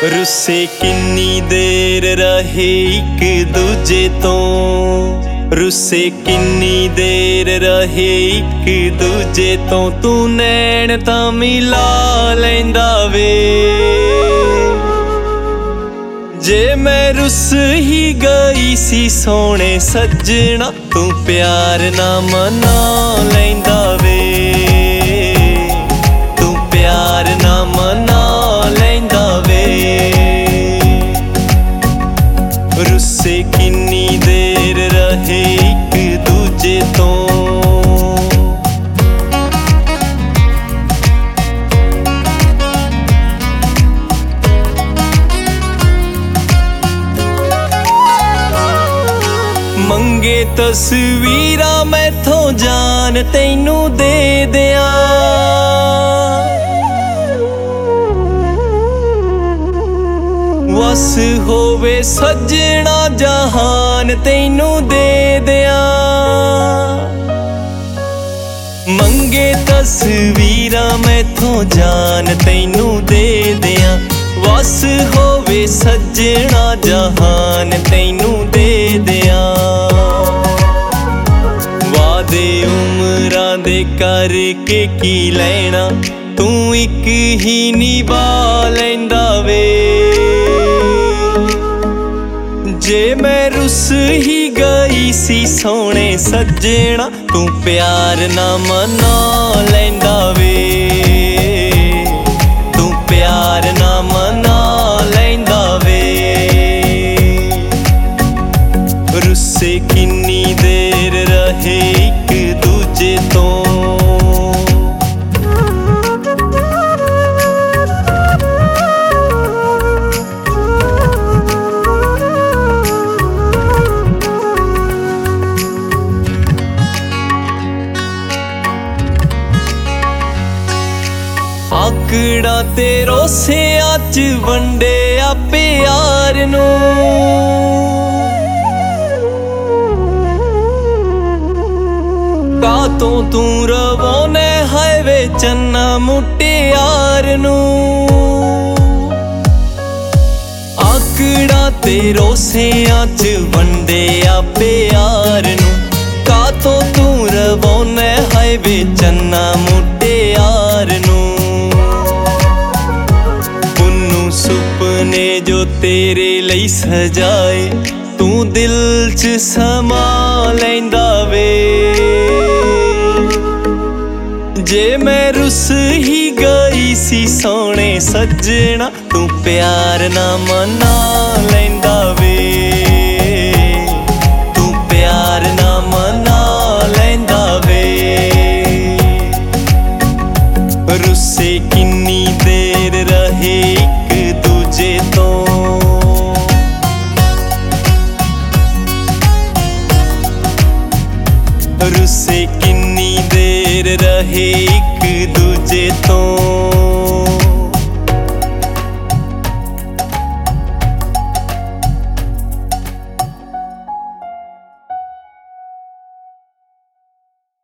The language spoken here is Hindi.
रुस्से किन्नी देर रहे एक दूजे तो, रुस्से किन्नी देर रहे एक दूजे तो, तू नैन तां मिला लैंदा वे। जे मैं रुस ही गई सी सोने सजना, तू प्यार ना मना लैंदा वे। तू प्यार ना मना लैंदा वे। रुस्से किन्नी देर रहे एक दूजे तो, मंगे तस्वीरां मैथों जान तैनू दे दियां। वस होवे सजना जहान तैनू दे दियां। मंगे तस्वीरां मैथों जान तैनू दे दियां। वस होवे सजना जहान तैनू दे दियां। वादे उमरां दे करके की लैना, तू एक ही निभा लैंदा वे। जे मैं रुस ही गई सी सोने सजना, तू प्यार ना मना लैंदा वे। तू प्यार ना मना लैंदा वे। रुस्से किन्नी देर रहे एक दूजे तो, आकड़ा ते रोसियां च वंडे आ प्यार नूं। कातों तू रवाने है वे चन्ना मुटियार नूं। आकड़ा ते रोसियां च वंडे आ प्यार नूं। कातों तू रवाने है वे चन्ना मुटियार नूं। सुपने जो तेरे लई सजाए, तू दिल च समा लैंदा वे। जे मैं रुस ही गई सी सोने सजना, तू प्यार ना मना लैंदा वे। तू प्यार ना मना लैंदा वे। रुस्से किन्नी देर रहे एक दूजे तो, रुस्से किन्नी देर रहे एक दूजे तो।